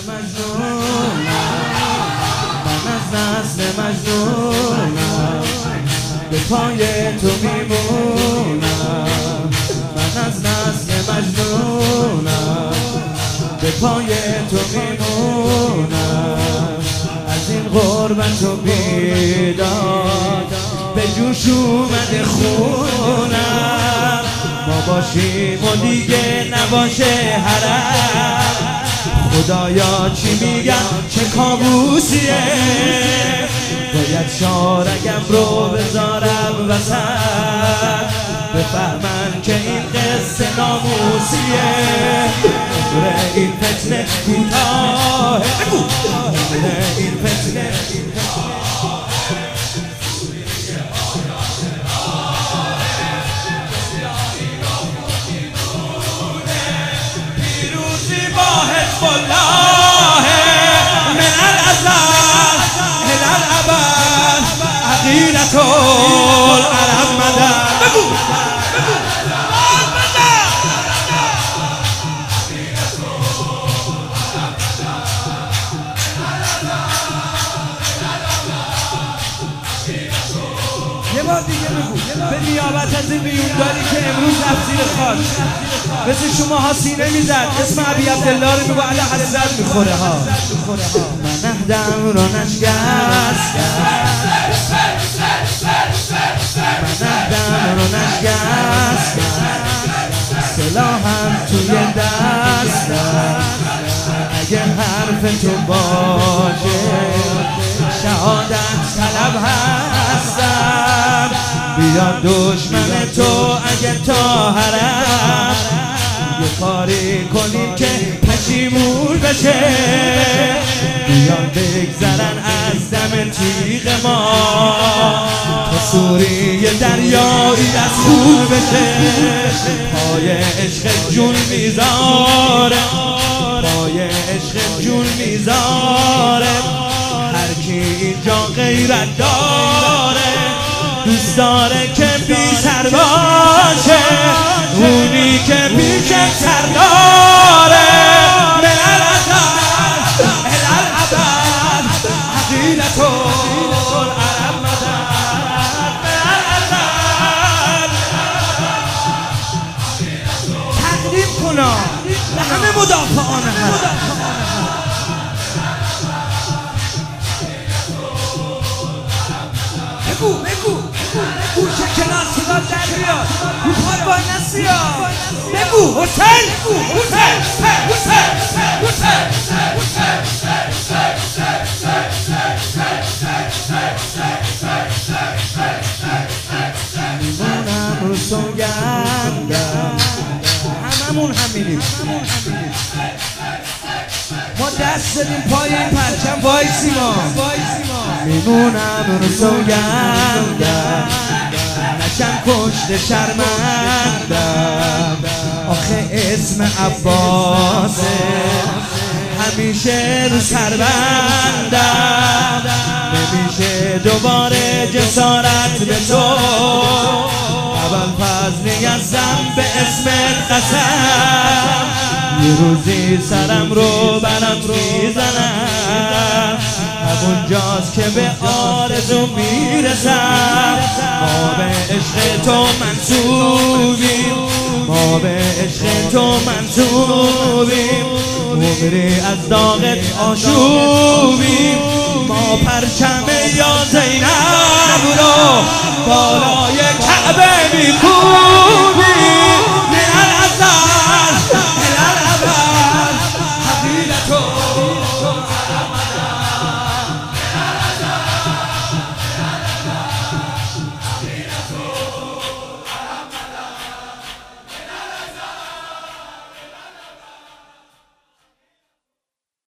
مجنونم به پای تو میمونم من از نسل مجنونم به پای تو میمونم از این غربت و بیداد به جوش اومده خونم ما باشیم و دیگه نباشه حرم خدایا چی میگم چه کابوسیه باید شارگم رو بذارم وسط بفهمن که این قصه ناموسیه عمر این فتنه کوتاه عمر این فتنه پیروزی با حزب الله من الازل الى الابد عقیدة العرب مدد بگو یه بار دیگه بگو به نیابت از این میونداری که امروز رفت زیر خاک مثل شما ها سینه میزد اسم ابی عبدالله رو میگو علی حضرت میخوره ها من اهدم رو نشکست من اهدم رو نشکست سلاحم توی دستم اگه حرف تو باشه شهادت طلب هستم بیا دشمن تو اگه تا حرم یه کاری کنیم که پشیمون بشه بیان بگذرن از دم تیغ ما تا سوری دریایی از خون بشه پای عشق جون میذاره پای عشق جون میذاره هر کی اینجا غیرت داره دوست داره که بی سر باشه اونی که بی سر داره من الازل الی الابد عقیدة العرب مدد من الازل تقدیم کنا به همه مدافعان حرم بگو گوشه کنار صدا در بیاد رو پای بای نسیا بگو حسین میمونم رو سوگندم هممون همینیم ما دست دادیم پای این پرچم وایسیم میمونم رو سوگندم نشم کشت شرمندم آخه اسم عباسه همیشه رو سربندم نمیشه دوباره جسارت به تو اول فضلی ازم به اسم قسم یه روزی سرم رو برم میزنم همونجاست که به آرزو میرسم ما به عشق تو منصوبیم ما به عشق تو منصوبیم عمری از داغت آشوبیم ما پرچم یا زینب